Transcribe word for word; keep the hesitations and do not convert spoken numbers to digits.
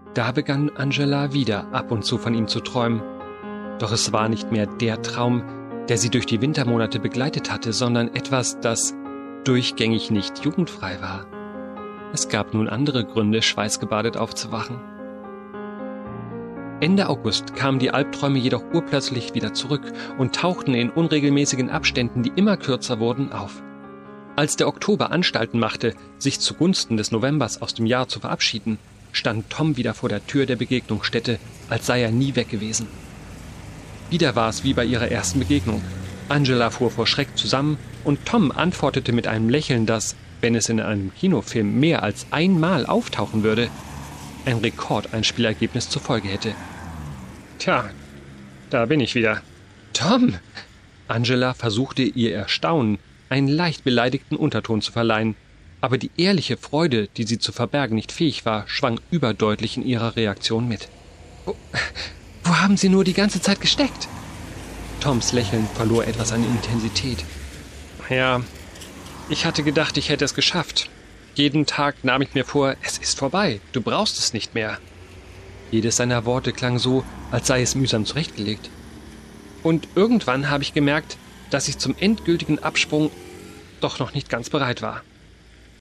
Da begann Angela wieder ab und zu von ihm zu träumen. Doch es war nicht mehr der Traum, der sie durch die Wintermonate begleitet hatte, sondern etwas, das durchgängig nicht jugendfrei war. Es gab nun andere Gründe, schweißgebadet aufzuwachen. Ende August kamen die Albträume jedoch urplötzlich wieder zurück und tauchten in unregelmäßigen Abständen, die immer kürzer wurden, auf. Als der Oktober Anstalten machte, sich zugunsten des Novembers aus dem Jahr zu verabschieden, stand Tom wieder vor der Tür der Begegnungsstätte, als sei er nie weg gewesen. Wieder war es wie bei ihrer ersten Begegnung. Angela fuhr vor Schreck zusammen und Tom antwortete mit einem Lächeln, das, wenn es in einem Kinofilm mehr als einmal auftauchen würde, ein Rekordeinspielergebnis zur Folge hätte. »Tja, da bin ich wieder.« »Tom!« Angela versuchte ihr Erstaunen einen leicht beleidigten Unterton zu verleihen, aber die ehrliche Freude, die sie zu verbergen nicht fähig war, schwang überdeutlich in ihrer Reaktion mit. »Wo, wo haben Sie nur die ganze Zeit gesteckt?« Toms Lächeln verlor etwas an Intensität. »Ja, ich hatte gedacht, ich hätte es geschafft. Jeden Tag nahm ich mir vor, es ist vorbei, du brauchst es nicht mehr.« Jedes seiner Worte klang so, als sei es mühsam zurechtgelegt. »Und irgendwann habe ich gemerkt, dass ich zum endgültigen Absprung doch noch nicht ganz bereit war.«